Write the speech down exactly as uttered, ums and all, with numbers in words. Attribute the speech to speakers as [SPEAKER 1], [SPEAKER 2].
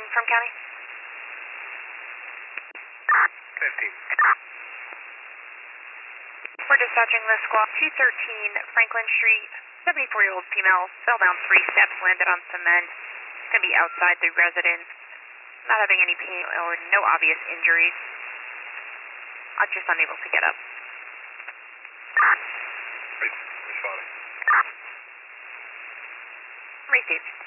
[SPEAKER 1] from county.
[SPEAKER 2] fifteen.
[SPEAKER 1] We're dispatching the squad two thirteen Franklin Street. seventy-four-year-old female fell down three steps, landed on cement. It's going to be outside the residence. Not having any pain or no obvious injuries. I'm just unable to get up.
[SPEAKER 2] Responding.
[SPEAKER 1] Received.